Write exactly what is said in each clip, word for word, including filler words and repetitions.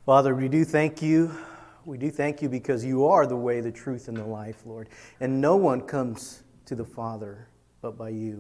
Father, we do thank you. We do thank you because you are the way, the truth, and the life, Lord. And no one comes to the Father but by you.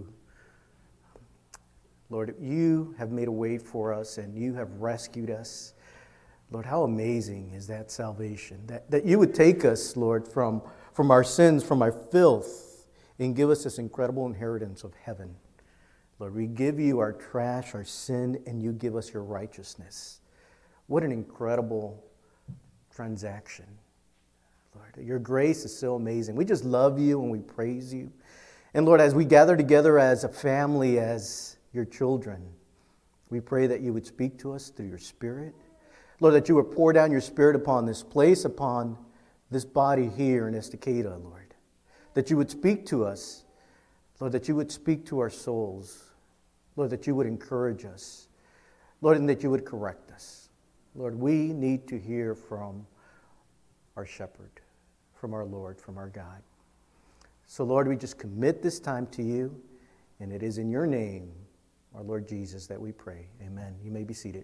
Lord, you have made a way for us and you have rescued us. Lord, how amazing is that salvation? That, that you would take us, Lord, from, from our sins, from our filth, and give us this incredible inheritance of heaven. Lord, we give you our trash, our sin, and you give us your righteousness. What an incredible transaction. Lord, your grace is so amazing. We just love you and we praise you. And Lord, as we gather together as a family, as your children, we pray that you would speak to us through your Spirit. Lord, that you would pour down your Spirit upon this place, upon this body here in Estacada, Lord. That you would speak to us. Lord, that you would speak to our souls. Lord, that you would encourage us. Lord, and that you would correct us. Lord, we need to hear from our shepherd, from our Lord, from our God. So, Lord, we just commit this time to you, and it is in your name, our Lord Jesus, that we pray. Amen. You may be seated.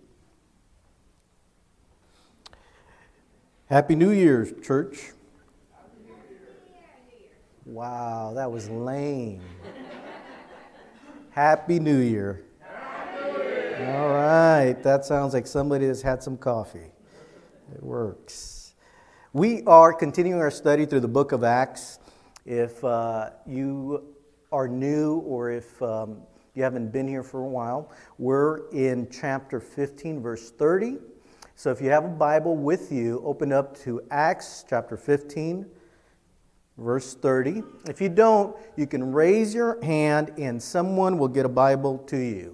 Happy New Year, church. Wow, that was lame. Happy New Year. All right, that sounds like somebody has had some coffee. It works. We are continuing our study through the book of Acts. If uh, you are new or if um, you haven't been here for a while, we're in chapter fifteen, verse thirty. So if you have a Bible with you, open up to Acts chapter fifteen, verse thirty. If you don't, you can raise your hand and someone will get a Bible to you.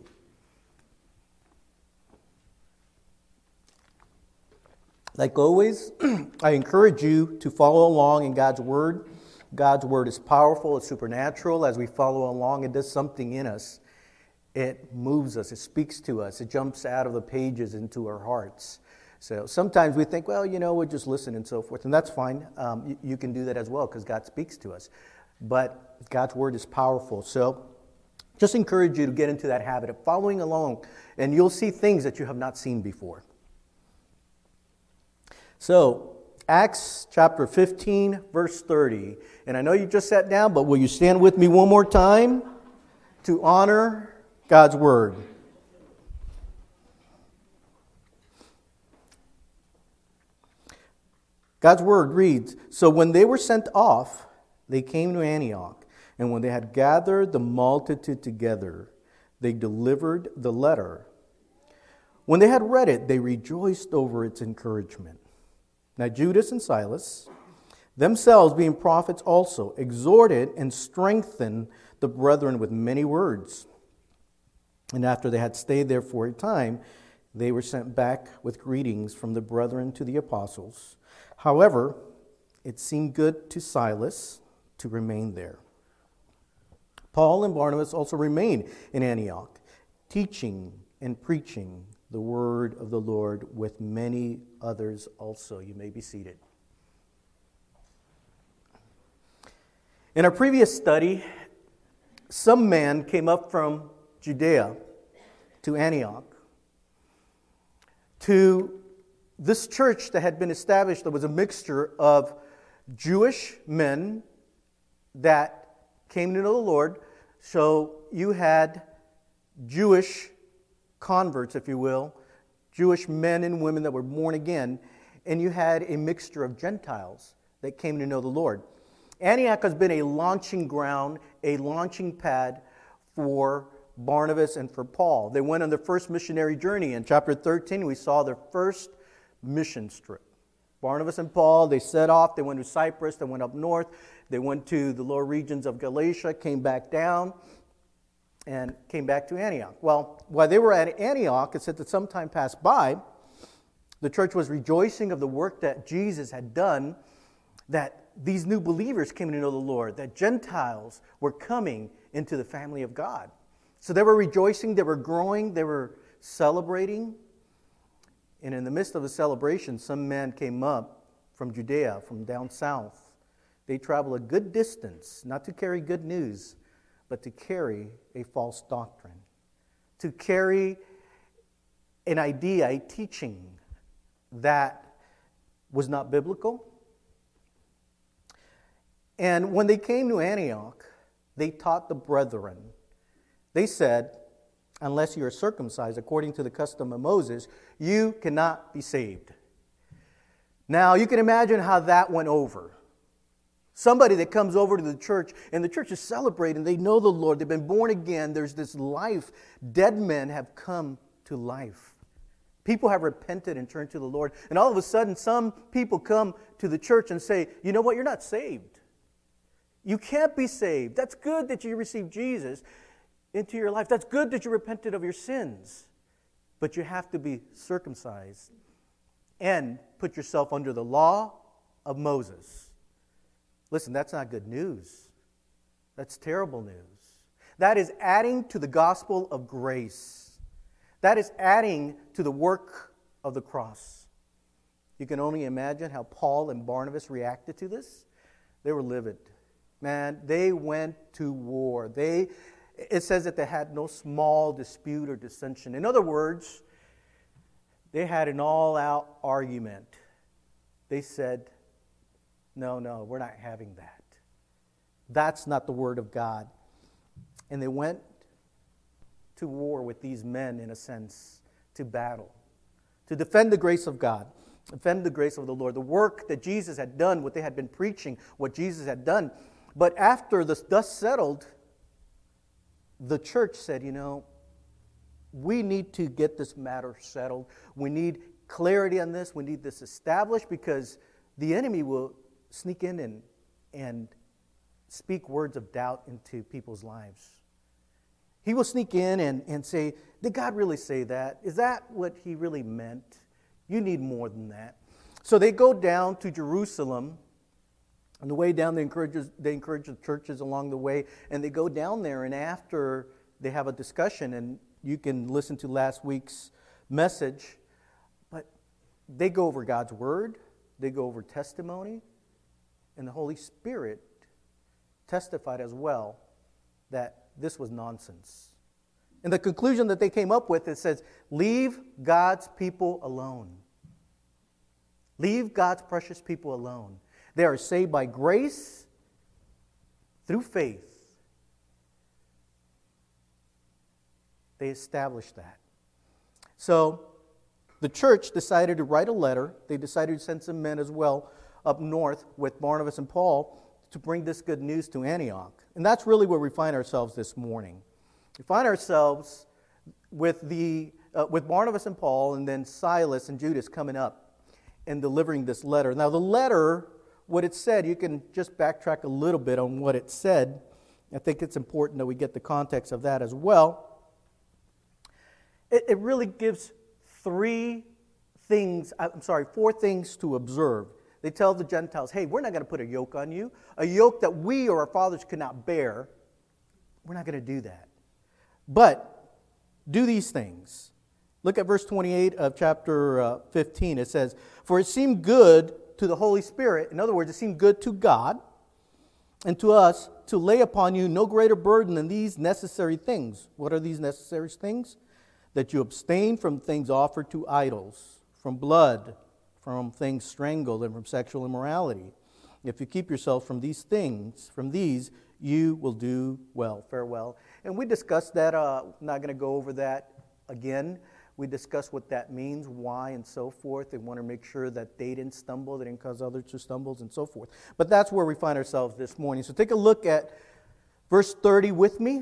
Like always, I encourage you to follow along in God's Word. God's Word is powerful, it's supernatural. As we follow along, it does something in us. It moves us, it speaks to us, it jumps out of the pages into our hearts. So sometimes we think, well, you know, we'll just listen and so forth, and that's fine. Um, you, you can do that as well because God speaks to us. But God's Word is powerful. So just encourage you to get into that habit of following along, and you'll see things that you have not seen before. So, Acts chapter fifteen, verse thirty. And I know you just sat down, but will you stand with me one more time to honor God's Word? God's Word reads, "So when they were sent off, they came to Antioch, and when they had gathered the multitude together, they delivered the letter. When they had read it, they rejoiced over its encouragement. Now Judas and Silas, themselves being prophets also, exhorted and strengthened the brethren with many words. And after they had stayed there for a time, they were sent back with greetings from the brethren to the apostles. However, it seemed good to Silas to remain there. Paul and Barnabas also remained in Antioch, teaching and preaching the word of the Lord with many others also." You may be seated. In our previous study, some man came up from Judea to Antioch to this church that had been established. That was a mixture of Jewish men that came to know the Lord. So you had Jewish converts, if you will, Jewish men and women that were born again, and you had a mixture of Gentiles that came to know the Lord. Antioch has been a launching ground, a launching pad for Barnabas and for Paul. They went on their first missionary journey. In chapter thirteen, we saw their first mission trip. Barnabas and Paul, they set off, they went to Cyprus, they went up north, they went to the lower regions of Galatia, came back down, and came back to Antioch. Well, while they were at Antioch, it said that some time passed by, the church was rejoicing of the work that Jesus had done, that these new believers came to know the Lord, that Gentiles were coming into the family of God. So they were rejoicing, they were growing, they were celebrating. And in the midst of the celebration, some men came up from Judea, from down south. They traveled a good distance, not to carry good news, but to carry a false doctrine, to carry an idea, a teaching that was not biblical. And when they came to Antioch, they taught the brethren. They said, unless you are circumcised according to the custom of Moses, you cannot be saved. Now, you can imagine how that went over. Somebody that comes over to the church, and the church is celebrating. They know the Lord. They've been born again. There's this life. Dead men have come to life. People have repented and turned to the Lord. And all of a sudden, some people come to the church and say, you know what, you're not saved. You can't be saved. That's good that you received Jesus into your life. That's good that you repented of your sins. But you have to be circumcised and put yourself under the law of Moses. Listen, that's not good news. That's terrible news. That is adding to the gospel of grace. That is adding to the work of the cross. You can only imagine how Paul and Barnabas reacted to this. They were livid. Man, they went to war. They, it says that they had no small dispute or dissension. In other words, they had an all-out argument. They said, no, no, we're not having that. That's not the word of God. And they went to war with these men, in a sense, to battle, to defend the grace of God, defend the grace of the Lord, the work that Jesus had done, what they had been preaching, what Jesus had done. But after the dust settled, the church said, you know, we need to get this matter settled. We need clarity on this. We need this established, because the enemy will sneak in and, and speak words of doubt into people's lives. He will sneak in and, and say, did God really say that? Is that what he really meant? You need more than that. So they go down to Jerusalem. On the way down, they encourage, they encourage the churches along the way. And they go down there, and after they have a discussion, and you can listen to last week's message, but they go over God's word. They go over testimony. And the Holy Spirit testified as well that this was nonsense. And the conclusion that they came up with, it says, leave God's people alone. Leave God's precious people alone. They are saved by grace through faith. They established that. So the church decided to write a letter. They decided to send some men as well up north with Barnabas and Paul to bring this good news to Antioch. And that's really where we find ourselves this morning. We find ourselves with the uh, with Barnabas and Paul, and then Silas and Judas coming up and delivering this letter. Now the letter, what it said, you can just backtrack a little bit on what it said. I think it's important that we get the context of that as well. It, it really gives three things, I'm sorry, four things to observe. They tell the Gentiles, hey, we're not going to put a yoke on you, a yoke that we or our fathers could not bear. We're not going to do that. But do these things. Look at verse twenty-eight of chapter uh, fifteen. It says, for it seemed good to the Holy Spirit, in other words, it seemed good to God and to us, to lay upon you no greater burden than these necessary things. What are these necessary things? That you abstain from things offered to idols, from blood, from things strangled, and from sexual immorality. If you keep yourself from these things, from these, you will do well. Farewell. And we discussed that. Uh, not going to go over that again. We discussed what that means, why, and so forth. They want to make sure that they didn't stumble, they didn't cause others to stumble, and so forth. But that's where we find ourselves this morning. So take a look at verse thirty with me.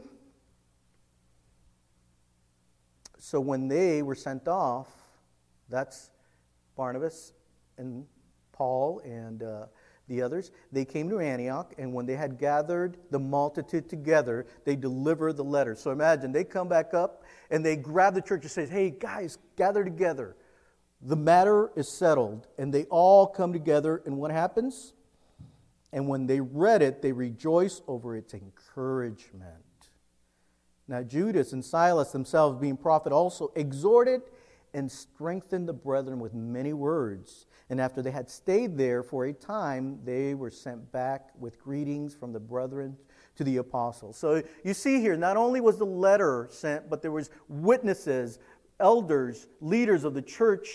So when they were sent off, that's Barnabas and Paul and uh, the others, they came to Antioch, and when they had gathered the multitude together, they delivered the letter. So imagine, they come back up, and they grab the church and say, hey, guys, gather together. The matter is settled, and they all come together, and what happens? And when they read it, they rejoice over its encouragement. Now Judas and Silas themselves, being prophets, also exhorted and strengthened the brethren with many words. And after they had stayed there for a time, they were sent back with greetings from the brethren to the apostles. So you see here, not only was the letter sent, but there was witnesses, elders, leaders of the church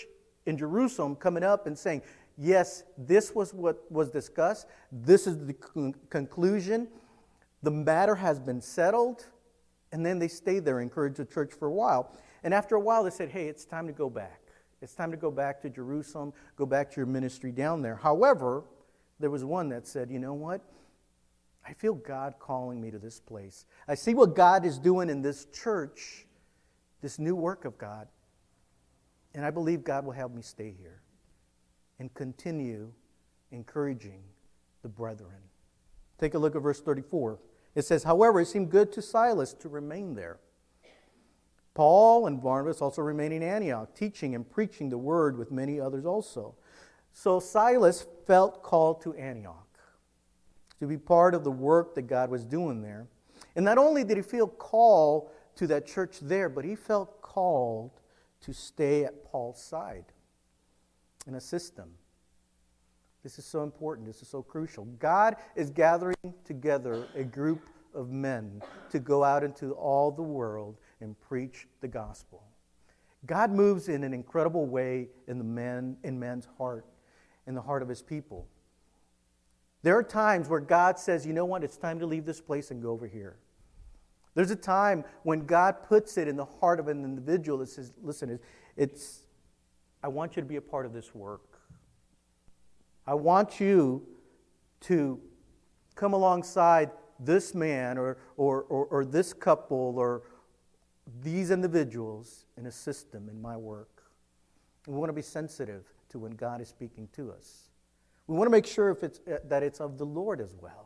in Jerusalem coming up and saying, yes, this was what was discussed. This is the con- conclusion. The matter has been settled. And then they stayed there, encouraged the church for a while. And after a while, they said, hey, it's time to go back. It's time to go back to Jerusalem, go back to your ministry down there. However, there was one that said, you know what? I feel God calling me to this place. I see what God is doing in this church, this new work of God. And I believe God will have me stay here and continue encouraging the brethren. Take a look at verse thirty-four. It says, however, it seemed good to Silas to remain there. Paul and Barnabas also remained in Antioch, teaching and preaching the word with many others also. So Silas felt called to Antioch to be part of the work that God was doing there. And not only did he feel called to that church there, but he felt called to stay at Paul's side and assist them. This is so important. This is so crucial. God is gathering together a group of men to go out into all the world and preach the gospel. God moves in an incredible way in the man in man's heart, in the heart of his people. There are times where God says, you know what, it's time to leave this place and go over here. There's a time when God puts it in the heart of an individual that says, listen, it's, I want you to be a part of this work. I want you to come alongside this man or, or, or, or this couple or these individuals and assist them in my work. And we want to be sensitive to when God is speaking to us. We want to make sure if it's, uh, that it's of the Lord as well.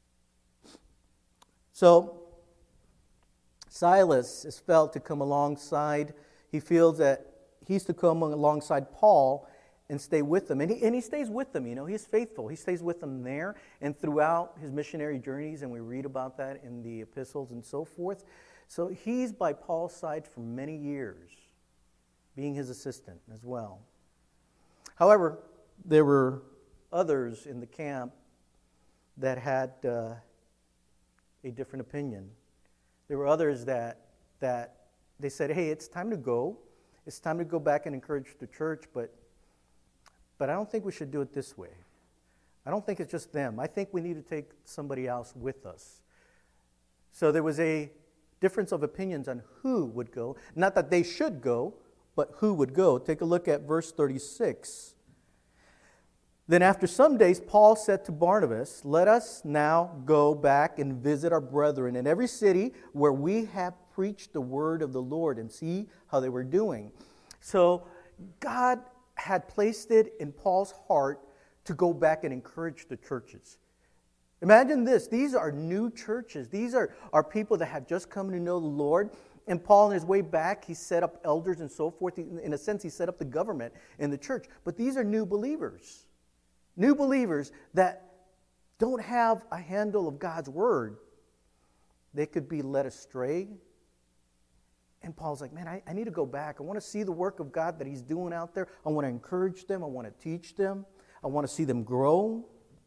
So, Silas is felt to come alongside. He feels that he's to come alongside Paul and stay with them. And he, and he stays with them, you know. He's faithful. He stays with them there and throughout his missionary journeys, and we read about that in the epistles and so forth. So he's by Paul's side for many years, being his assistant as well. However, there were others in the camp that had uh, a different opinion. There were others that that they said, hey, it's time to go. It's time to go back and encourage the church, but but I don't think we should do it this way. I don't think it's just them. I think we need to take somebody else with us. So there was a difference of opinions on who would go. Not that they should go, but who would go. Take a look at verse thirty-six. Then after some days, Paul said to Barnabas, let us now go back and visit our brethren in every city where we have preached the word of the Lord and see how they were doing. So God had placed it in Paul's heart to go back and encourage the churches. Imagine this. These are new churches. These are, are people that have just come to know the Lord. And Paul, on his way back, he set up elders and so forth. In a sense, he set up the government in the church. But these are new believers. New believers that don't have a handle of God's word. They could be led astray. And Paul's like, man, I, I need to go back. I want to see the work of God that he's doing out there. I want to encourage them. I want to teach them. I want to see them grow.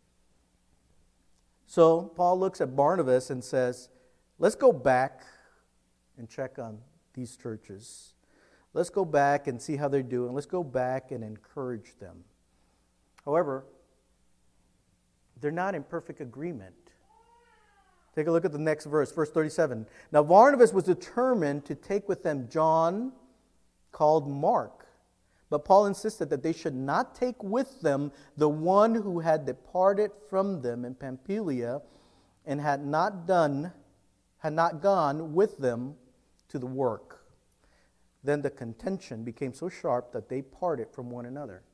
So Paul looks at Barnabas and says, let's go back and check on these churches. Let's go back and see how they're doing. Let's go back and encourage them. However, they're not in perfect agreement. Take a look at the next verse, verse thirty-seven. Now Barnabas was determined to take with them John, called Mark. But Paul insisted that they should not take with them the one who had departed from them in Pamphylia and had not done, had not gone with them to the work. Then the contention became so sharp that they parted from one another.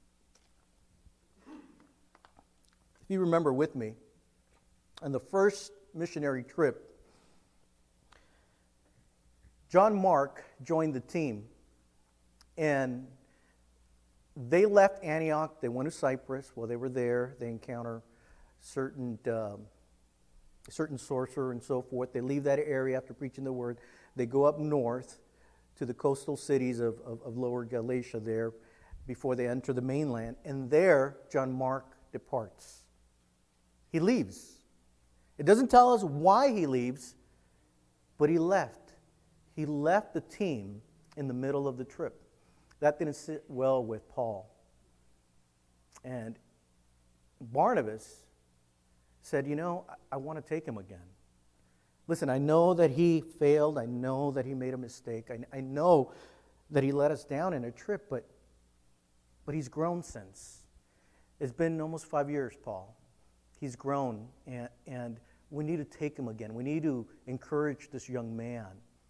If you remember with me, on the first missionary trip, John Mark joined the team, and they left Antioch. They went to Cyprus. While they were there, they encounter certain um, certain sorcerer and so forth. They leave that area after preaching the word. They go up north to the coastal cities of, of, of Lower Galatia there before they enter the mainland, and there John Mark departs. He leaves. It doesn't tell us why he leaves, but he left. He left the team in the middle of the trip. That didn't sit well with Paul. And Barnabas said, you know, I, I want to take him again. Listen, I know that he failed. I know that he made a mistake. I, I know that he let us down in a trip, but, but he's grown since. It's been almost five years, Paul. He's grown, and, and we need to take him again. We need to encourage this young man.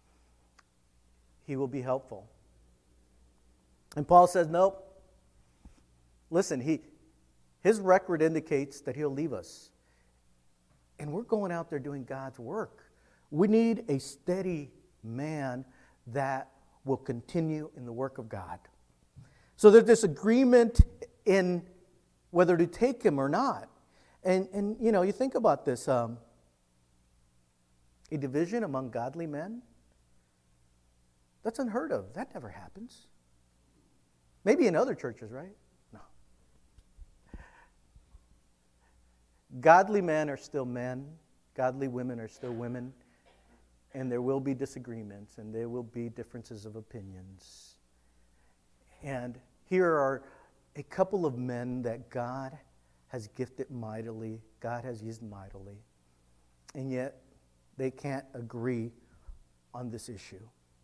He will be helpful. And Paul says, nope. Listen, he, his record indicates that he'll leave us. And we're going out there doing God's work. We need a steady man that will continue in the work of God. So there's this agreement in whether to take him or not. And, and you know, you think about this. Um, a division among godly men? That's unheard of. That never happens. Maybe in other churches, right? No. Godly men are still men. Godly women are still women. And there will be disagreements, and there will be differences of opinions. And here are a couple of men that God has gifted mightily, God has used mightily, and yet they can't agree on this issue.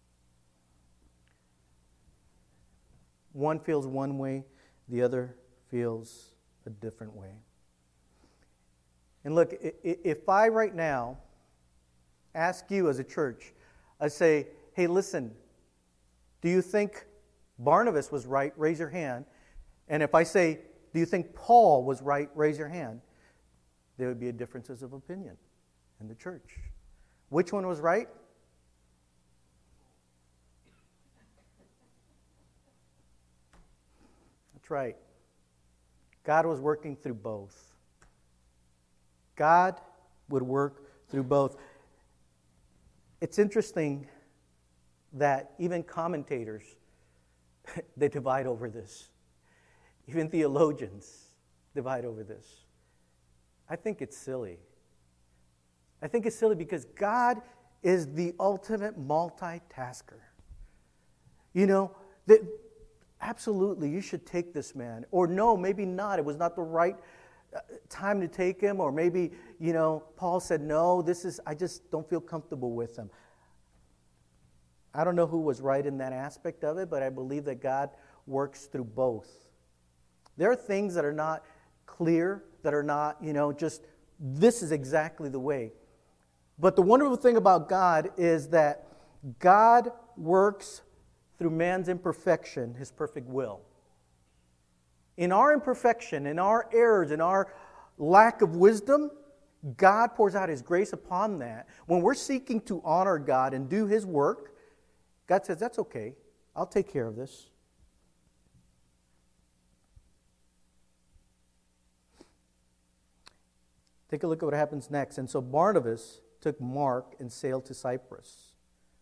One feels one way, the other feels a different way. And look, if I right now ask you as a church, I say, hey, listen, do you think Barnabas was right? Raise your hand. And if I say, do you think Paul was right? Raise your hand. There would be a differences of opinion in the church. Which one was right? That's right. God was working through both. God would work through both. It's interesting that even commentators, they divide over this. Even theologians divide over this. I think it's silly. I think it's silly because God is the ultimate multitasker. You know, that absolutely you should take this man. Or no, maybe not. It was not the right time to take him. Or maybe, you know, Paul said, no, this is, I just don't feel comfortable with him. I don't know who was right in that aspect of it, but I believe that God works through both. There are things that are not clear, that are not, you know, just this is exactly the way. But the wonderful thing about God is that God works through man's imperfection, his perfect will. In our imperfection, in our errors, in our lack of wisdom, God pours out his grace upon that. When we're seeking to honor God and do his work, God says, that's okay. I'll take care of this. Take a look at what happens next. And so Barnabas took Mark and sailed to Cyprus.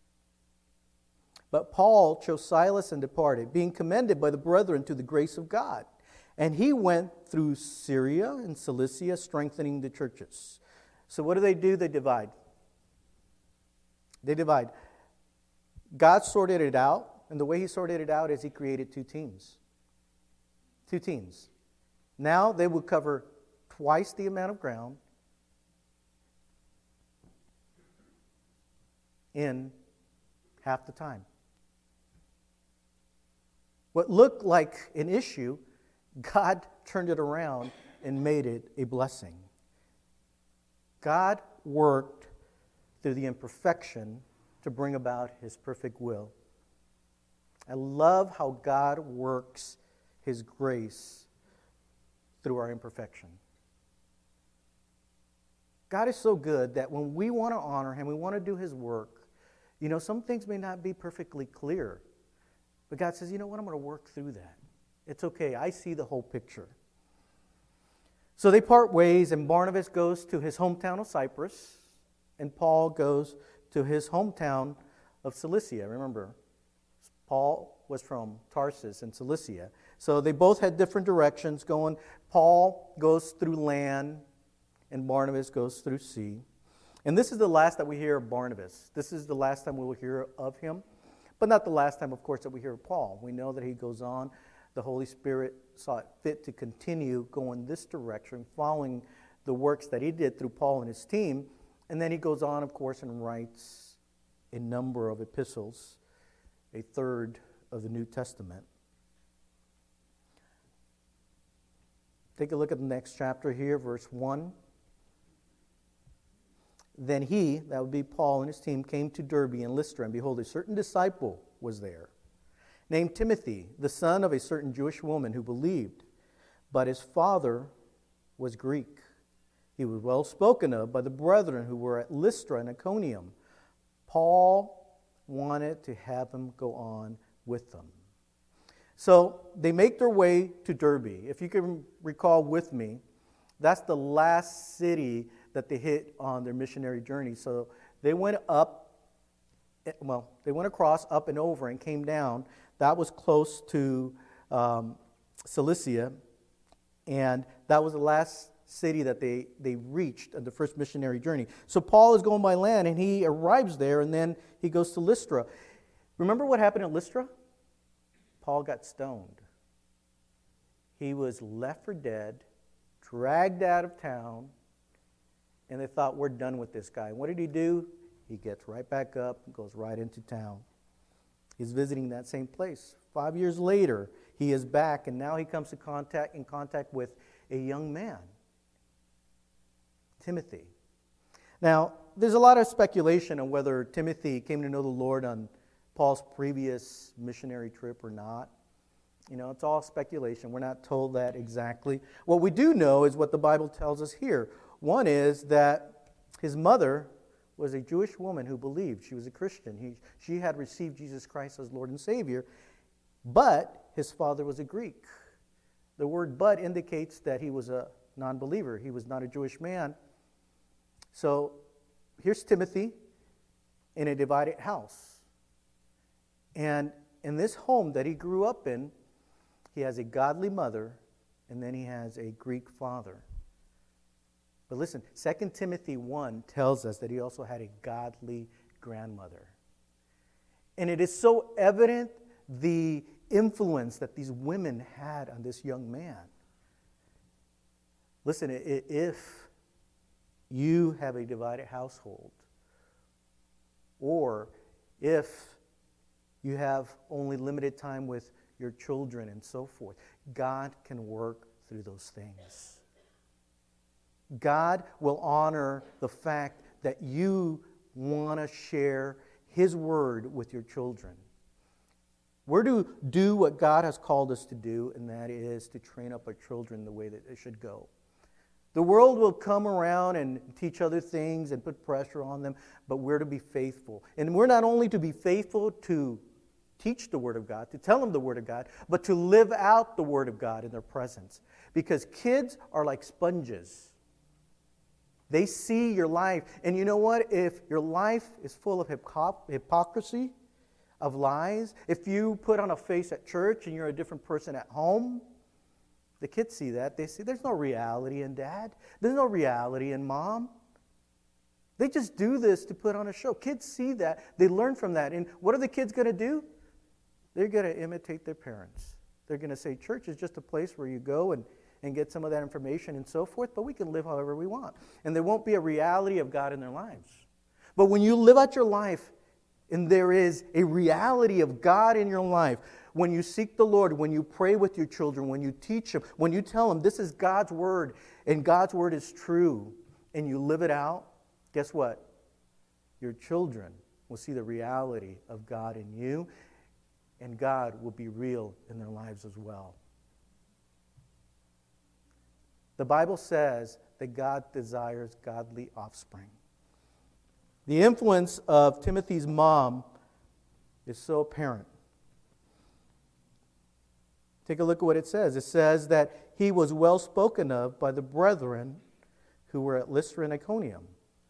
But Paul chose Silas and departed, being commended by the brethren to the grace of God. And he went through Syria and Cilicia, strengthening the churches. So what do they do? They divide. They divide. God sorted it out, and the way he sorted it out is he created two teams. Two teams. Now they will cover twice the amount of ground in half the time. What looked like an issue, God turned it around and made it a blessing. God worked through the imperfection to bring about his perfect will. I love how God works his grace through our imperfection. God is so good that when we want to honor him, we want to do his work, you know, some things may not be perfectly clear. But God says, you know what, I'm going to work through that. It's okay, I see the whole picture. So they part ways, and Barnabas goes to his hometown of Cyprus, and Paul goes to his hometown of Cilicia. Remember, Paul was from Tarsus in Cilicia. So they both had different directions going. Paul goes through land, and Barnabas goes through sea. And this is the last that we hear of Barnabas. This is the last time we will hear of him. But not the last time, of course, that we hear of Paul. We know that he goes on. The Holy Spirit saw it fit to continue going this direction, following the works that he did through Paul and his team. And then he goes on, of course, and writes a number of epistles, a third of the New Testament. Take a look at the next chapter here, verse one. Then he, that would be Paul and his team, came to Derbe and Lystra, and behold, a certain disciple was there, named Timothy, the son of a certain Jewish woman who believed, but his father was Greek. He was well spoken of by the brethren who were at Lystra and Iconium. Paul wanted to have him go on with them. So they make their way to Derbe. If you can recall with me, that's the last city that they hit on their missionary journey. So they went up, well, they went across, up and over, and came down. That was close to um, Cilicia, and that was the last city that they, they reached on the first missionary journey. So Paul is going by land, and he arrives there, and then he goes to Lystra. Remember what happened at Lystra? Paul got stoned. He was left for dead, dragged out of town, and they thought, we're done with this guy. What did he do? He gets right back up and goes right into town. He's visiting that same place. Five years later, he is back, and now he comes to contact in contact with a young man, Timothy. Now, there's a lot of speculation on whether Timothy came to know the Lord on Paul's previous missionary trip or not. You know, it's all speculation. We're not told that exactly. What we do know is what the Bible tells us here. One is that his mother was a Jewish woman who believed. She was a Christian. He, she had received Jesus Christ as Lord and Savior, but his father was a Greek. The word "but" indicates that he was a non-believer. He was not a Jewish man. So here's Timothy in a divided house. And in this home that he grew up in, he has a godly mother, and then he has a Greek father. But listen, Second Timothy one tells us that he also had a godly grandmother. And it is so evident the influence that these women had on this young man. Listen, if you have a divided household, or if you have only limited time with your children and so forth, God can work through those things. God will honor the fact that you want to share His word with your children. We're to do what God has called us to do, and that is to train up our children the way that they should go. The world will come around and teach other things and put pressure on them, but we're to be faithful. And we're not only to be faithful to teach the Word of God, to tell them the Word of God, but to live out the Word of God in their presence. Because kids are like sponges. They see your life. And you know what? If your life is full of hypo- hypocrisy, of lies, if you put on a face at church and you're a different person at home, the kids see that. They see there's no reality in dad. There's no reality in mom. They just do this to put on a show. Kids see that. They learn from that. And what are the kids going to do? They're going to imitate their parents. They're going to say church is just a place where you go and, and get some of that information and so forth, but we can live however we want. And there won't be a reality of God in their lives. But when you live out your life and there is a reality of God in your life, when you seek the Lord, when you pray with your children, when you teach them, when you tell them this is God's word and God's word is true, and you live it out, guess what? Your children will see the reality of God in you, and God will be real in their lives as well. The Bible says that God desires godly offspring. The influence of Timothy's mom is so apparent. Take a look at what it says. It says that he was well spoken of by the brethren who were at Lystra and Iconium.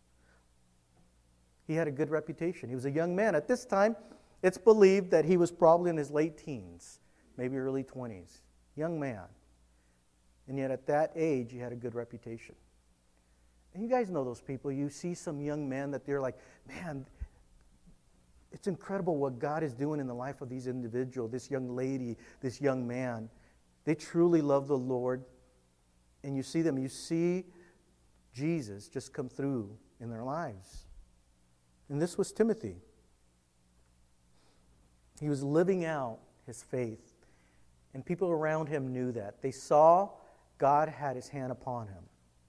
He had a good reputation. He was a young man. At this time, it's believed that he was probably in his late teens, maybe early twenties. Young man. And yet at that age, he had a good reputation. And you guys know those people. You see some young men that they're like, man, It's incredible what God is doing in the life of these individuals, this young lady, this young man. They truly love the Lord. And you see them, you see Jesus just come through in their lives. And this was Timothy. He was living out his faith. And people around him knew that. They saw God had his hand upon him.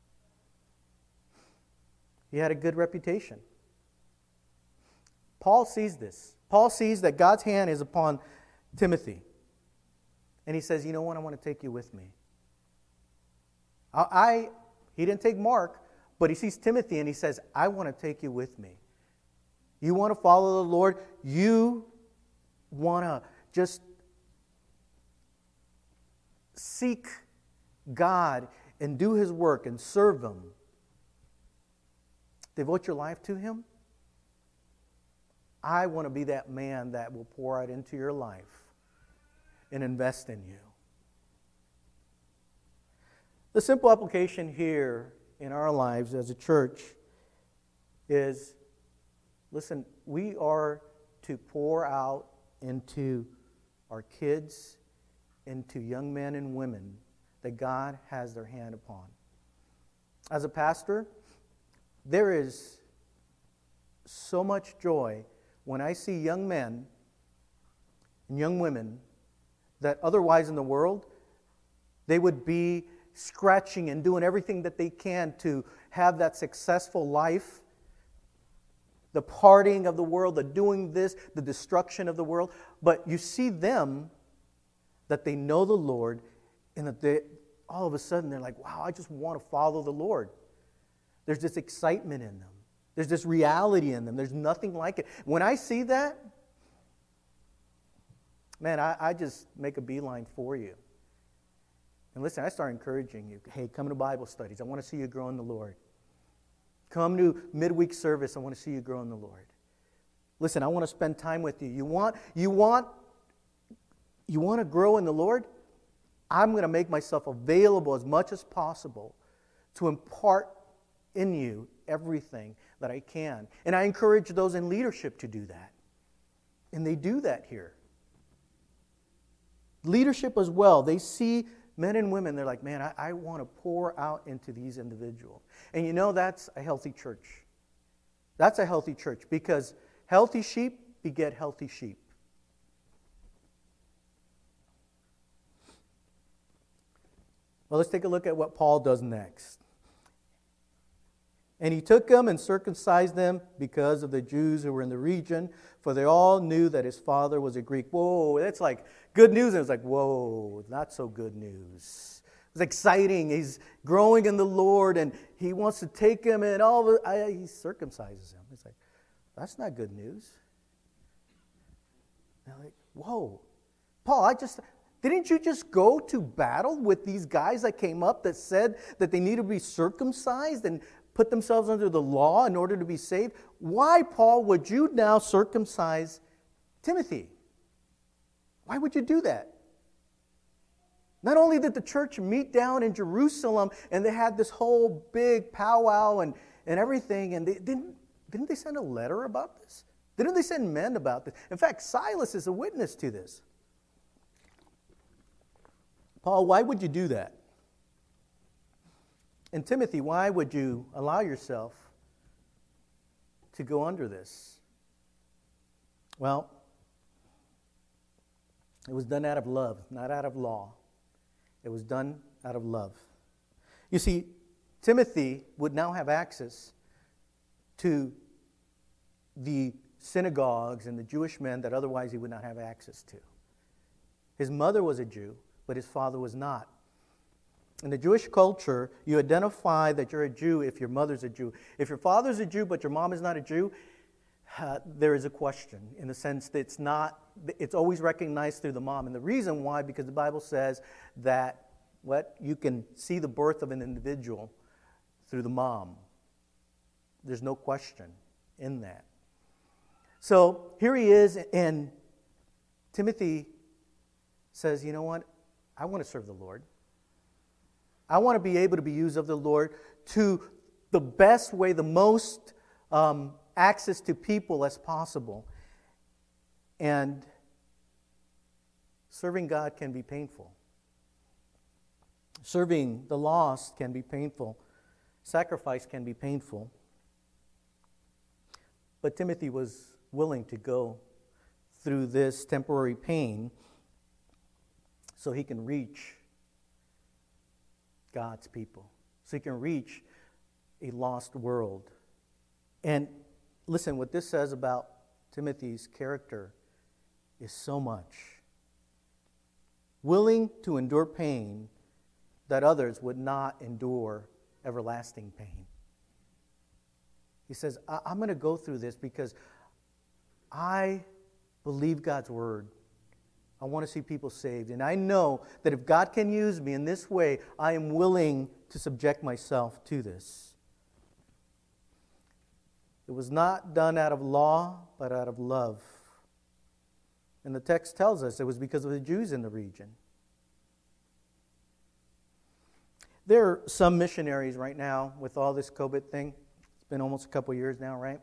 He had a good reputation. Paul sees this. Paul sees that God's hand is upon Timothy. And he says, you know what, I want to take you with me. I, I he didn't take Mark, but he sees Timothy and he says, I want to take you with me. You want to follow the Lord? You want to just seek God and do His work and serve Him. Devote your life to Him. I want to be that man that will pour out into your life and invest in you. The simple application here in our lives as a church is, listen, we are to pour out into our kids, into young men and women that God has their hand upon. As a pastor, there is so much joy when I see young men and young women that otherwise in the world, they would be scratching and doing everything that they can to have that successful life, the partying of the world, the doing this, the destruction of the world. But you see them, that they know the Lord, and that they, all of a sudden they're like, wow, I just want to follow the Lord. There's this excitement in them. There's this reality in them. There's nothing like it. When I see that, man, I, I just make a beeline for you. And listen, I start encouraging you. Hey, come to Bible studies. I want to see you grow in the Lord. Come to midweek service. I want to see you grow in the Lord. Listen, I want to spend time with you. You want, you want, you want to grow in the Lord? I'm going to make myself available as much as possible to impart in you everything that I can. And I encourage those in leadership to do that. And they do that here. Leadership as well. They see men and women, they're like, man, I, I want to pour out into these individuals. And you know, that's a healthy church. That's a healthy church, because healthy sheep beget healthy sheep. Well, let's take a look at what Paul does next. And he took them and circumcised them because of the Jews who were in the region, for they all knew that his father was a Greek. Whoa, that's like good news. And it was like, whoa, not so good news. It was exciting. He's growing in the Lord, and he wants to take him, and all of it, I, he circumcises him. It's like, that's not good news. And I'm like, whoa, Paul, I just... Didn't you just go to battle with these guys that came up that said that they need to be circumcised and put themselves under the law in order to be saved? Why, Paul, would you now circumcise Timothy? Why would you do that? Not only did the church meet down in Jerusalem and they had this whole big powwow and, and everything, and they didn't, didn't they send a letter about this? Didn't they send men about this? In fact, Silas is a witness to this. Paul, why would you do that? And Timothy, why would you allow yourself to go under this? Well, it was done out of love, not out of law. It was done out of love. You see, Timothy would now have access to the synagogues and the Jewish men that otherwise he would not have access to. His mother was a Jew, but his father was not. In the Jewish culture, you identify that you're a Jew if your mother's a Jew. If your father's a Jew but your mom is not a Jew, uh, there is a question in the sense that it's not, it's always recognized through the mom. And the reason why, because the Bible says that what you can see the birth of an individual through the mom. There's no question in that. So here he is, and Timothy says, you know what? I want to serve the Lord. I want to be able to be used of the Lord to the best way, the most um, access to people as possible. And serving God can be painful. Serving the lost can be painful. Sacrifice can be painful. But Timothy was willing to go through this temporary pain so he can reach God's people, so he can reach a lost world. And listen, what this says about Timothy's character is so much. Willing to endure pain that others would not endure everlasting pain. He says, I- I'm going to go through this because I believe God's word. I want to see people saved. And I know that if God can use me in this way, I am willing to subject myself to this. It was not done out of law, but out of love. And the text tells us it was because of the Jews in the region. There are some missionaries right now with all this COVID thing. It's been almost a couple years now, right?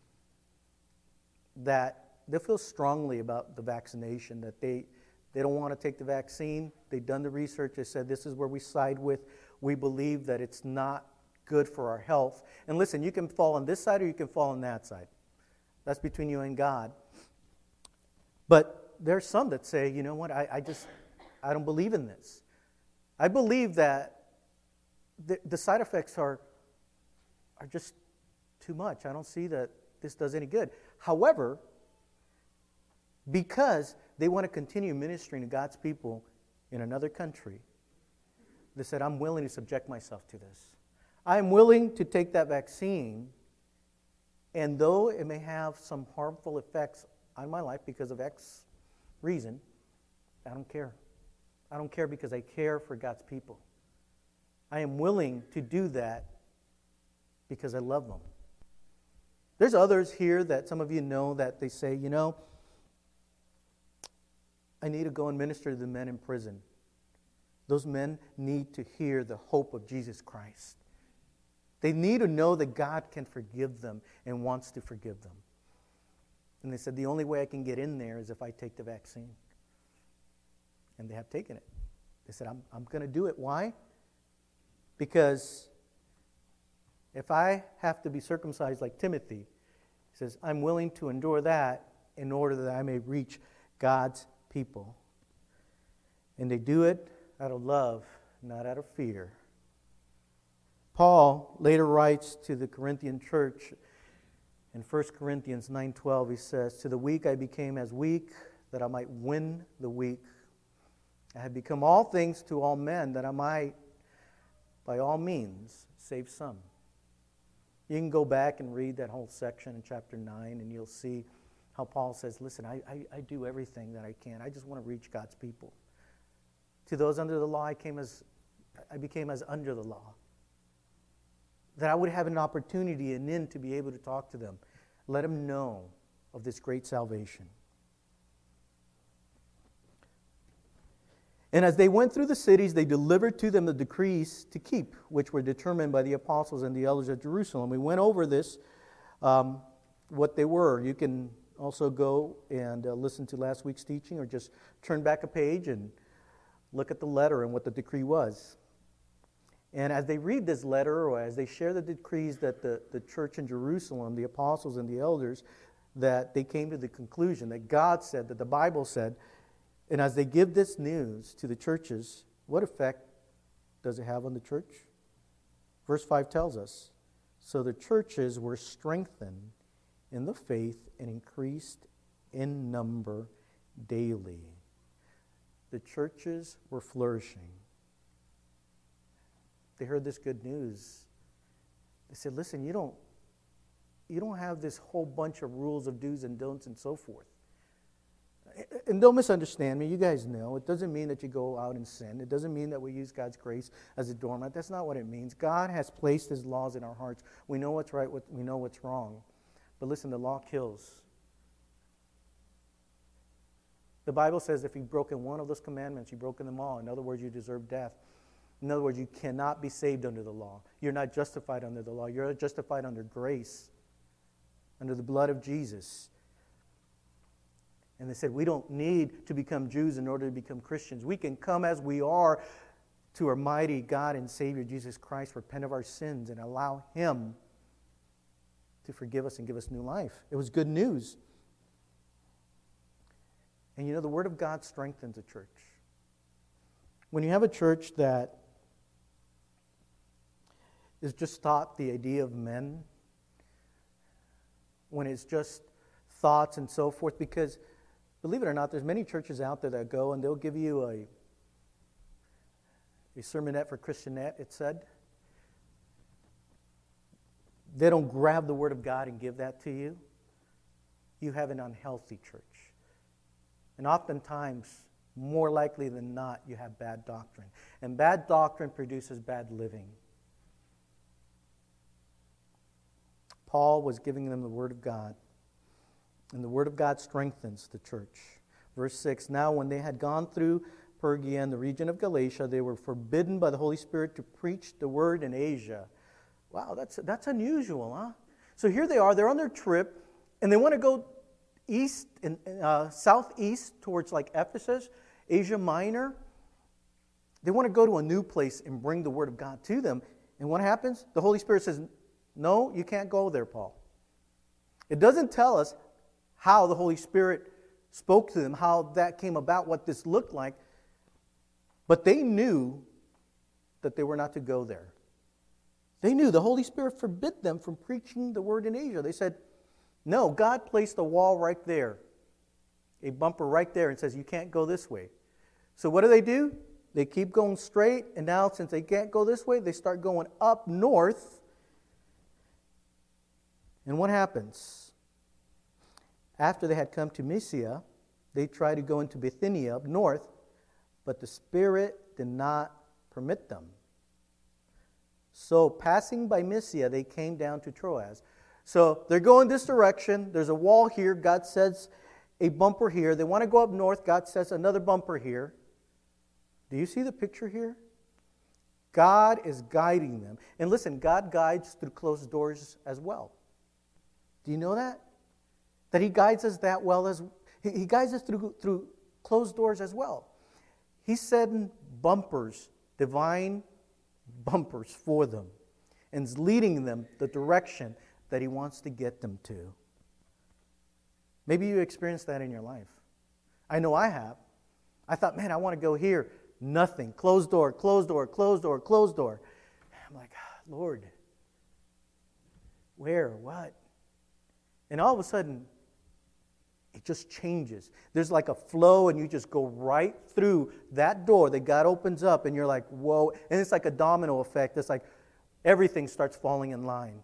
That they feel strongly about the vaccination, that they, they don't want to take the vaccine. They've done the research. They said this is where we side with. We believe that it's not good for our health. And listen, you can fall on this side or you can fall on that side. That's between you and God. But there's some that say, you know what, I, I just, I don't believe in this. I believe that the, the side effects are, are just too much. I don't see that this does any good. However, because they want to continue ministering to God's people in another country, they said, I'm willing to subject myself to this. I'm willing to take that vaccine, and though it may have some harmful effects on my life because of X reason, I don't care. I don't care because I care for God's people. I am willing to do that because I love them. There's others here that some of you know that they say, you know, I need to go and minister to the men in prison. Those men need to hear the hope of Jesus Christ. They need to know that God can forgive them and wants to forgive them. And they said, the only way I can get in there is if I take the vaccine. And they have taken it. They said, I'm, I'm going to do it. Why? Because if I have to be circumcised like Timothy, he says, I'm willing to endure that in order that I may reach God's people. And they do it out of love, not out of fear. Paul later writes to the Corinthian church in First Corinthians nine twelve, he says, to the weak I became as weak, that I might win the weak. I have become all things to all men, that I might, by all means, save some. You can go back and read that whole section in chapter nine, and you'll see how Paul says, listen, I, I, I do everything that I can. I just want to reach God's people. To those under the law, I came as I became as under the law. That I would have an opportunity and then to be able to talk to them. Let them know of this great salvation. And as they went through the cities, they delivered to them the decrees to keep, which were determined by the apostles and the elders of Jerusalem. We went over this, um, what they were. You can also go and uh, listen to last week's teaching, or just turn back a page and look at the letter and what the decree was. And as they read this letter, or as they share the decrees that the, the church in Jerusalem, the apostles and the elders, that they came to the conclusion that God said, that the Bible said, and as they give this news to the churches, what effect does it have on the church? Verse five tells us, so the churches were strengthened in the faith and increased in number daily. The churches were flourishing. They heard this good news. They said, listen, you don't, you don't have this whole bunch of rules of do's and don'ts and so forth. And don't misunderstand me. You guys know it doesn't mean that you go out and sin. It doesn't mean that we use God's grace as a doormat. That's not what it means. God has placed His laws in our hearts. We know what's right. We know what's wrong. But listen, the law kills. The Bible says if you've broken one of those commandments, you've broken them all. In other words, you deserve death. In other words, you cannot be saved under the law. You're not justified under the law. You're justified under grace, under the blood of Jesus. And they said, we don't need to become Jews in order to become Christians. We can come as we are to our mighty God and Savior Jesus Christ, repent of our sins, and allow Him to forgive us and give us new life. It was good news. And you know, the Word of God strengthens a church. When you have a church that is just taught the idea of men, when it's just thoughts and so forth, because believe it or not, there's many churches out there that go and they'll give you a, a sermonette for Christianette, it said. They don't grab the Word of God and give that to you. You have an unhealthy church. And oftentimes, more likely than not, you have bad doctrine. And bad doctrine produces bad living. Paul was giving them the Word of God. And the Word of God strengthens the church. Verse six, now when they had gone through Phrygia and the region of Galatia, they were forbidden by the Holy Spirit to preach the Word in Asia. Wow, that's, that's unusual, huh? So here they are, they're on their trip, and they want to go east and uh, southeast towards like Ephesus, Asia Minor. They want to go to a new place and bring the Word of God to them. And what happens? The Holy Spirit says, no, you can't go there, Paul. It doesn't tell us how the Holy Spirit spoke to them, how that came about, what this looked like. But they knew that they were not to go there. They knew the Holy Spirit forbid them from preaching the Word in Asia. They said, no, God placed a wall right there, a bumper right there, and says, you can't go this way. So what do they do? They keep going straight, and now since they can't go this way, they start going up north. And what happens? After they had come to Mysia, they tried to go into Bithynia up north, but the Spirit did not permit them. So passing by Mysia, they came down to Troas. So they're going this direction. There's a wall here. God says a bumper here. They want to go up north. God says another bumper here. Do you see the picture here? God is guiding them. And listen, God guides through closed doors as well. Do you know that? That He guides us that well as He, he guides us through, through closed doors as well. He's setting bumpers, divine bumpers for them, and is leading them the direction that He wants to get them to. Maybe you experienced that in your life. I know I have. I thought, man, I want to go here. Nothing. Closed door, closed door, closed door, closed door. I'm like, Lord, where, what? And all of a sudden, it just changes. There's like a flow, and you just go right through that door that God opens up, and you're like, whoa. And it's like a domino effect. It's like everything starts falling in line.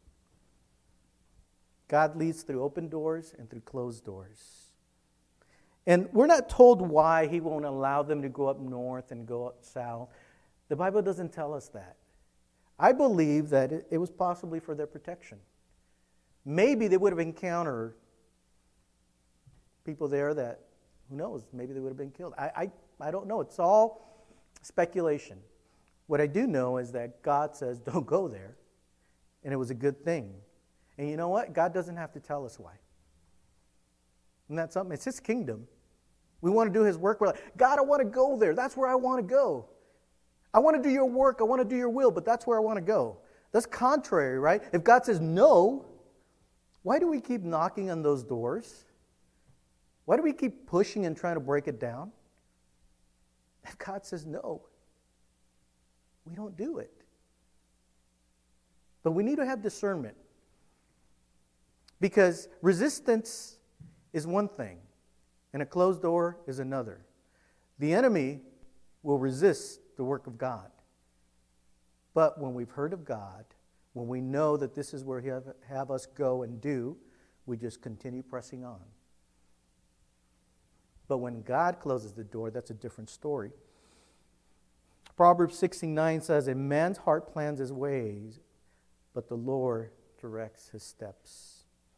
God leads through open doors and through closed doors. And we're not told why He won't allow them to go up north and go up south. The Bible doesn't tell us that. I believe that it, it was possibly for their protection. Maybe they would have encountered people there that, who knows, maybe they would have been killed. I, I, I don't know. It's all speculation. What I do know is that God says, don't go there. And it was a good thing. And you know what? God doesn't have to tell us why. Isn't that something? It's His kingdom. We want to do His work. We're like, God, I want to go there. That's where I want to go. I want to do your work. I want to do your will, but that's where I want to go. That's contrary, right? If God says no, why do we keep knocking on those doors? Why do we keep pushing and trying to break it down? If God says no, we don't do it. But we need to have discernment. Because resistance is one thing, and a closed door is another. The enemy will resist the work of God. But when we've heard of God, when we know that this is where He have, have us go and do, we just continue pressing on. But when God closes the door, that's a different story. Proverbs sixteen nine says, a man's heart plans his ways, but the Lord directs his steps.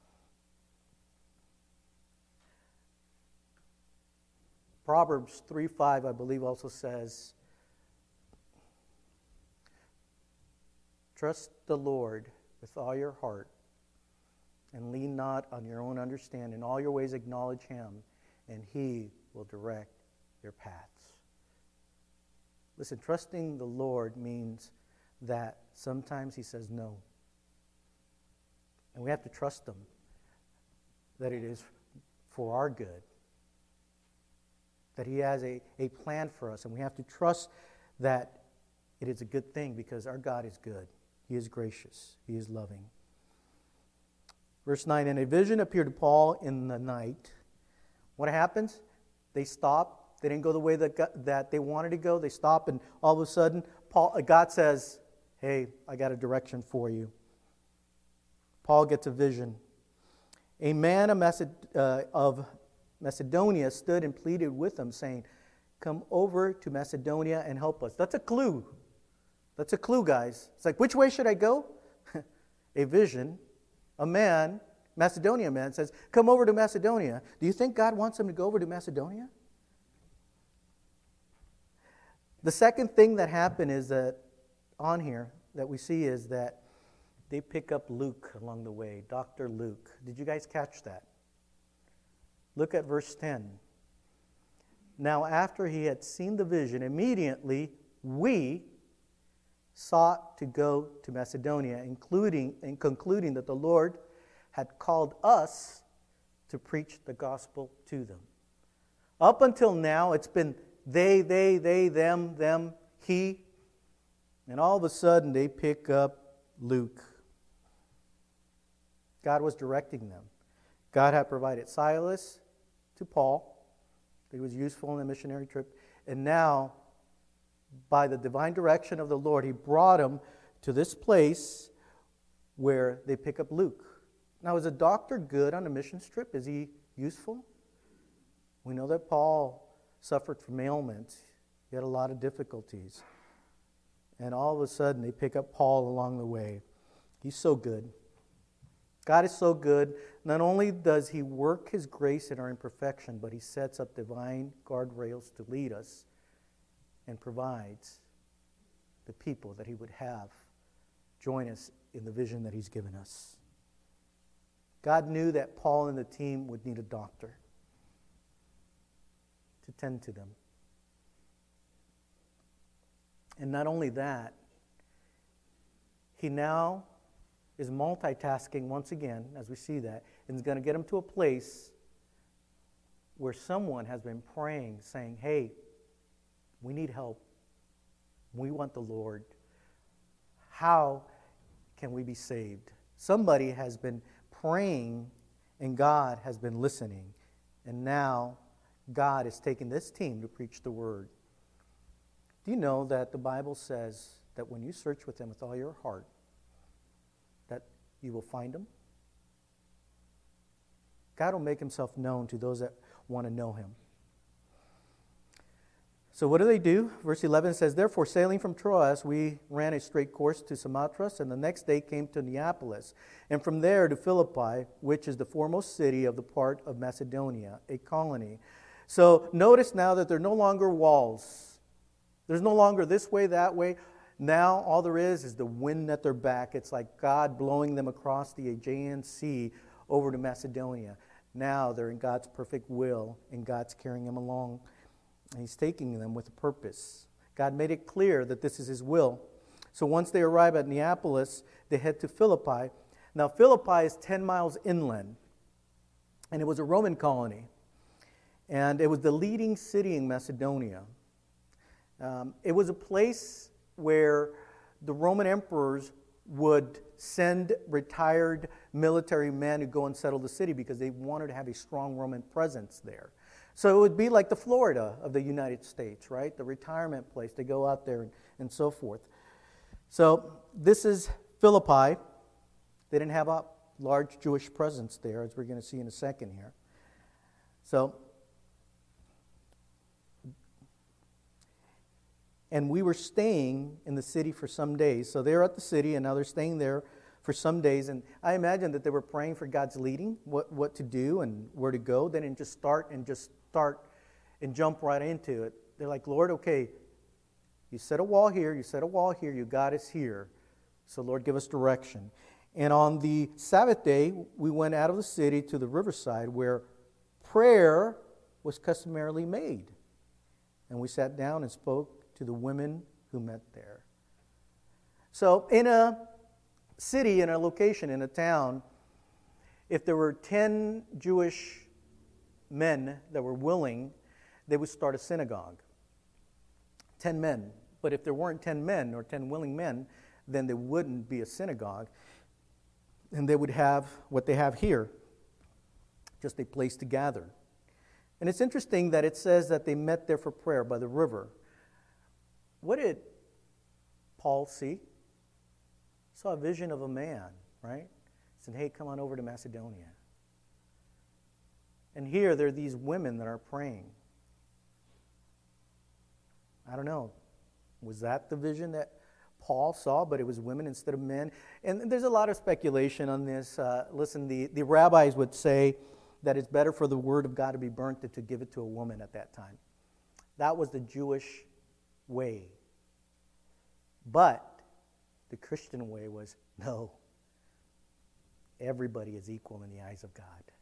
Proverbs three five, I believe, also says, trust the Lord with all your heart and lean not on your own understanding. In all your ways acknowledge Him, and He will direct your paths. Listen, trusting the Lord means that sometimes He says no. And we have to trust Him that it is for our good, that He has a, a plan for us, and we have to trust that it is a good thing because our God is good. He is gracious. He is loving. Verse nine, and a vision appeared to Paul in the night. What happens? They stop. They didn't go the way that, God, that they wanted to go. They stop, and all of a sudden, Paul, God says, hey, I got a direction for you. Paul gets a vision. A man of, Maced- uh, of Macedonia stood and pleaded with him, saying, come over to Macedonia and help us. That's a clue. That's a clue, guys. It's like, which way should I go? A vision. A man, Macedonian man, says, come over to Macedonia. Do you think God wants him to go over to Macedonia? The second thing that happened is that on here that we see is that they pick up Luke along the way, Doctor Luke. Did you guys catch that? Look at verse ten. Now after he had seen the vision, immediately we sought to go to Macedonia, including and concluding that the Lord had called us to preach the gospel to them. Up until now, it's been they, they, they, them, them, he. And all of a sudden, they pick up Luke. God was directing them. God had provided Silas to Paul. He was useful in the missionary trip. And now, by the divine direction of the Lord, He brought him to this place where they pick up Luke. Now, is a doctor good on a mission trip? Is he useful? We know that Paul suffered from ailments. He had a lot of difficulties. And all of a sudden, they pick up Paul along the way. He's so good. God is so good. Not only does He work His grace in our imperfection, but He sets up divine guardrails to lead us and provides the people that He would have join us in the vision that He's given us. God knew that Paul and the team would need a doctor to tend to them. And not only that, He now is multitasking once again, as we see that, and is going to get them to a place where someone has been praying, saying, hey, we need help. We want the Lord. How can we be saved? Somebody has been praying, and God has been listening. And now God is taking this team to preach the word. Do you know that the Bible says that when you search with Him with all your heart, that you will find Him? God will make Himself known to those that want to know Him. So what do they do? Verse eleven says, therefore, sailing from Troas, we ran a straight course to Samothrace, and the next day came to Neapolis, and from there to Philippi, which is the foremost city of the part of Macedonia, a colony. So notice now that there are no longer walls. There's no longer this way, that way. Now all there is is the wind at their back. It's like God blowing them across the Aegean Sea over to Macedonia. Now they're in God's perfect will, and God's carrying them along. And He's taking them with a purpose. God made it clear that this is His will. So once they arrive at Neapolis, they head to Philippi. Now Philippi is ten miles inland, and it was a Roman colony. And it was the leading city in Macedonia. Um, it was a place where the Roman emperors would send retired military men to go and settle the city because they wanted to have a strong Roman presence there. So it would be like the Florida of the United States, right? The retirement place. They go out there and, and so forth. So this is Philippi. They didn't have a large Jewish presence there, as we're going to see in a second here. So, and we were staying in the city for some days. So they were at the city, and now they're staying there for some days. And I imagine that they were praying for God's leading, what, what to do and where to go. They didn't just start and just start and jump right into it. They're like, Lord, okay, you set a wall here, you set a wall here, you got us here. So Lord, give us direction. And on the Sabbath day, we went out of the city to the riverside where prayer was customarily made. And we sat down and spoke to the women who met there. So in a city, in a location, in a town, if there were ten Jewish men that were willing, they would start a synagogue. Ten men. But if there weren't ten men or ten willing men, then there wouldn't be a synagogue. And they would have what they have here, just a place to gather. And it's interesting that it says that they met there for prayer by the river. What did Paul see? He saw a vision of a man, right? He said, hey, come on over to Macedonia. And here there are these women that are praying. I don't know. Was that the vision that Paul saw, but it was women instead of men? And there's a lot of speculation on this. Uh, listen, the, the rabbis would say that it's better for the word of God to be burnt than to give it to a woman at that time. That was the Jewish way. But the Christian way was, no, everybody is equal in the eyes of God.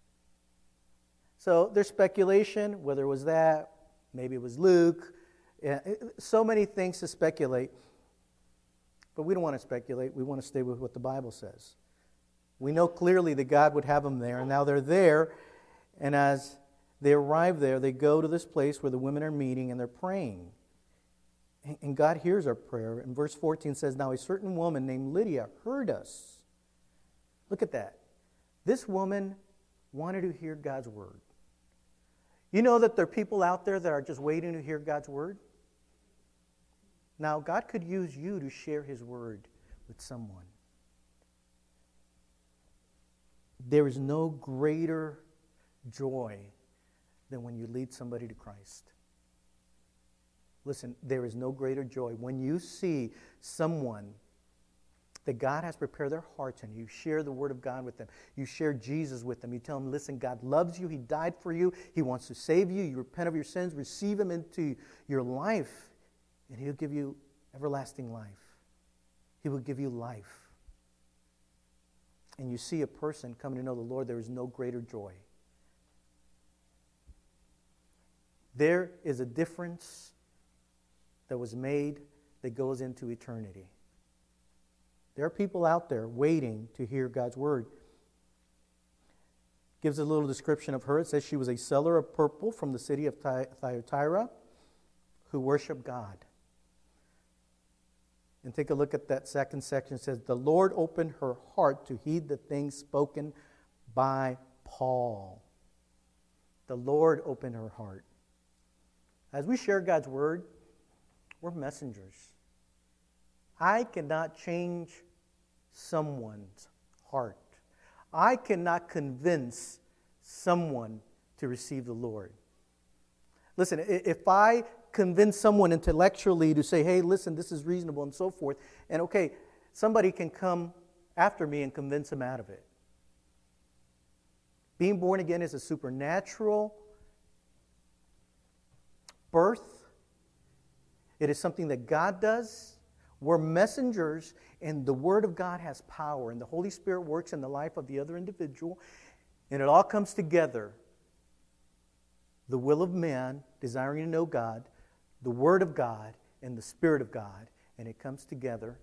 So there's speculation, whether it was that, maybe it was Luke, so many things to speculate. But we don't want to speculate. We want to stay with what the Bible says. We know clearly that God would have them there, and now they're there, and as they arrive there, they go to this place where the women are meeting, and they're praying. And God hears our prayer. And verse fourteen says, now a certain woman named Lydia heard us. Look at that. This woman wanted to hear God's word. You know that there are people out there that are just waiting to hear God's word? Now, God could use you to share his word with someone. There is no greater joy than when you lead somebody to Christ. Listen, there is no greater joy when you see someone that God has prepared their hearts and you share the word of God with them. You share Jesus with them. You tell them, listen, God loves you. He died for you. He wants to save you. You repent of your sins. Receive him into your life, and he'll give you everlasting life. He will give you life. And you see a person coming to know the Lord, there is no greater joy. There is a difference that was made that goes into eternity. There are people out there waiting to hear God's word. Gives a little description of her. It says she was a seller of purple from the city of Thyatira who worshiped God. And take a look at that second section. It says, the Lord opened her heart to heed the things spoken by Paul. The Lord opened her heart. As we share God's word, we're messengers. I cannot change someone's heart. I cannot convince someone to receive the Lord. Listen, if I convince someone intellectually to say, hey, listen, this is reasonable and so forth, and okay, somebody can come after me and convince them out of it. Being born again is a supernatural birth. It is something that God does. We're messengers, and the Word of God has power, and the Holy Spirit works in the life of the other individual, and it all comes together. The will of man, desiring to know God, the Word of God, and the Spirit of God, and it comes together,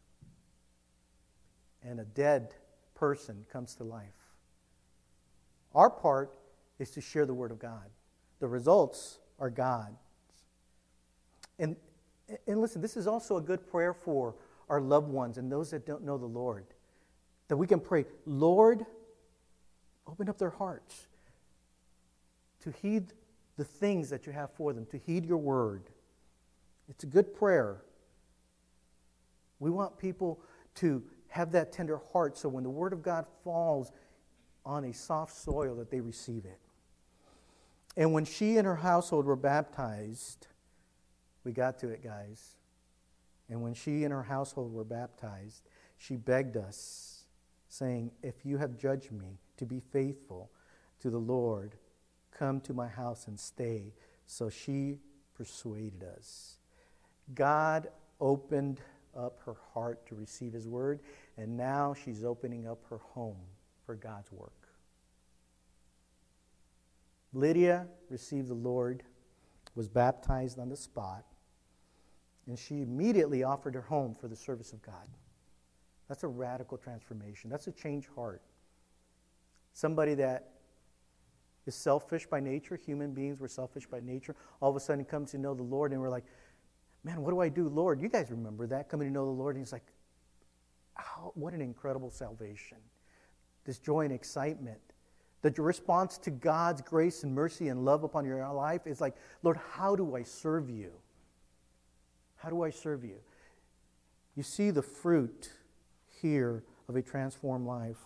and a dead person comes to life. Our part is to share the Word of God. The results are God's. And, and listen, this is also a good prayer for our loved ones and those that don't know the Lord. That we can pray, Lord, open up their hearts to heed the things that you have for them, to heed your word. It's a good prayer. We want people to have that tender heart so when the word of God falls on a soft soil that they receive it. And when she and her household were baptized, we got to it, guys. And when she and her household were baptized, she begged us, saying, if you have judged me to be faithful to the Lord, come to my house and stay. So she persuaded us. God opened up her heart to receive his word, and now she's opening up her home for God's work. Lydia received the Lord, was baptized on the spot, and she immediately offered her home for the service of God. That's a radical transformation. That's a changed heart. Somebody that is selfish by nature, human beings were selfish by nature, all of a sudden comes to know the Lord, and we're like, man, what do I do, Lord? You guys remember that, coming to know the Lord, and he's like, oh, what an incredible salvation. This joy and excitement. The response to God's grace and mercy and love upon your life is like, Lord, how do I serve you? How do I serve you? You see the fruit here of a transformed life.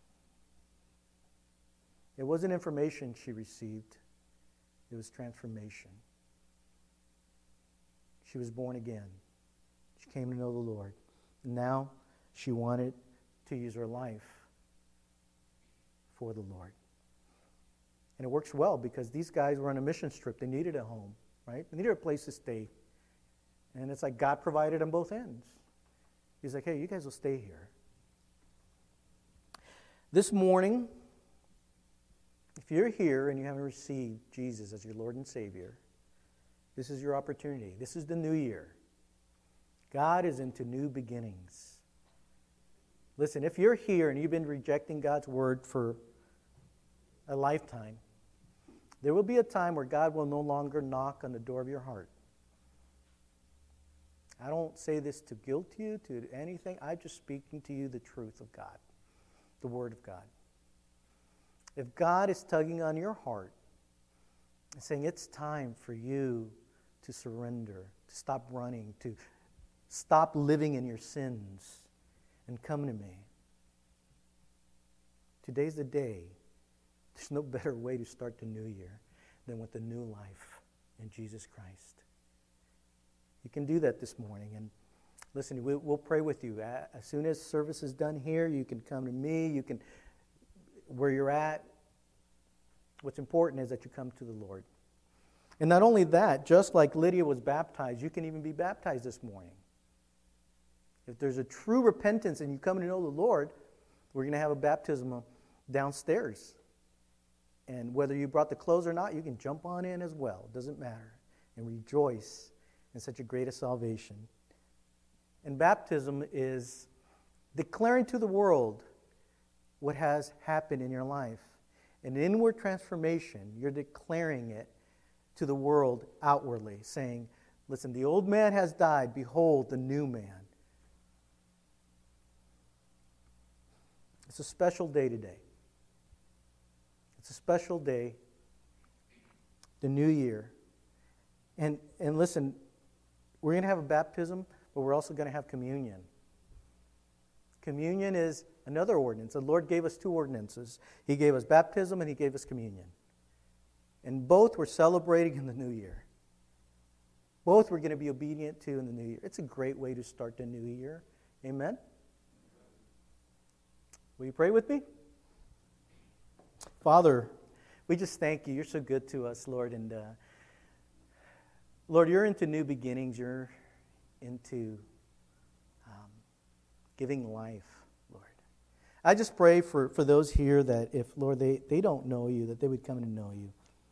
It wasn't information she received. It was transformation. She was born again. She came to know the Lord. And now she wanted to use her life for the Lord. And it works well because these guys were on a mission trip. They needed a home, right? They needed a place to stay. And it's like God provided on both ends. He's like, hey, you guys will stay here. This morning, if you're here and you haven't received Jesus as your Lord and Savior, this is your opportunity. This is the new year. God is into new beginnings. Listen, if you're here and you've been rejecting God's word for a lifetime, there will be a time where God will no longer knock on the door of your heart. I don't say this to guilt you, to anything. I'm just speaking to you the truth of God, the Word of God. If God is tugging on your heart and saying it's time for you to surrender, to stop running, to stop living in your sins and come to me, today's the day. There's no better way to start the new year than with a new life in Jesus Christ. You can do that this morning. And listen, we'll pray with you. As soon as service is done here, you can come to me. You can, where you're at, what's important is that you come to the Lord. And not only that, just like Lydia was baptized, you can even be baptized this morning. If there's a true repentance and you come to know the Lord, we're going to have a baptism downstairs. And whether you brought the clothes or not, you can jump on in as well. It doesn't matter. And rejoice in such a great salvation. And baptism is declaring to the world what has happened in your life. An inward transformation, you're declaring it to the world outwardly, saying, listen, the old man has died, behold the new man. It's a special day today. It's a special day, the new year. And and listen, we're going to have a baptism, but we're also going to have communion. Communion is another ordinance. The Lord gave us two ordinances. He gave us baptism and He gave us communion. And both we're celebrating in the new year. Both we're going to be obedient to in the new year. It's a great way to start the new year. Amen? Will you pray with me? Father, we just thank you. You're so good to us, Lord. And uh, Lord, you're into new beginnings. You're into um, giving life, Lord. I just pray for, for those here that if, Lord, they, they don't know you, that they would come to know you.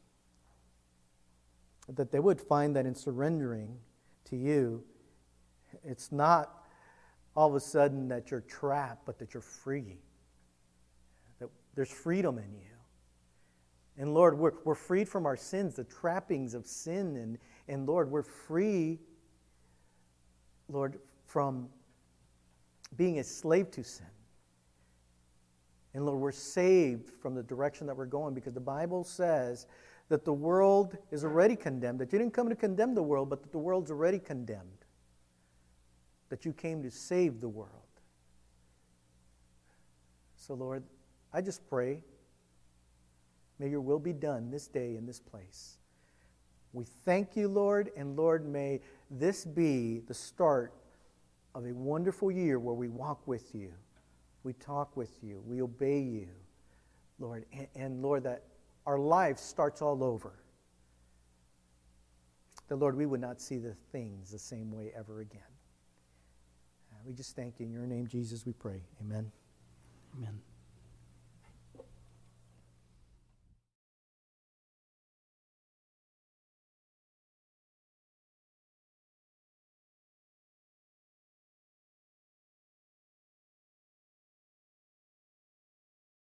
That they would find that in surrendering to you, it's not all of a sudden that you're trapped, but that you're free. That there's freedom in you. And Lord, we're, we're freed from our sins, the trappings of sin. And, and Lord, we're free, Lord, from being a slave to sin. And Lord, we're saved from the direction that we're going because the Bible says that the world is already condemned, that you didn't come to condemn the world, but that the world's already condemned, that you came to save the world. So Lord, I just pray, may your will be done this day in this place. We thank you, Lord, and Lord, may this be the start of a wonderful year where we walk with you, we talk with you, we obey you, Lord, and, and Lord, that our life starts all over. That, Lord, we would not see the things the same way ever again. Uh, we just thank you. In your name, Jesus, we pray. Amen. Amen.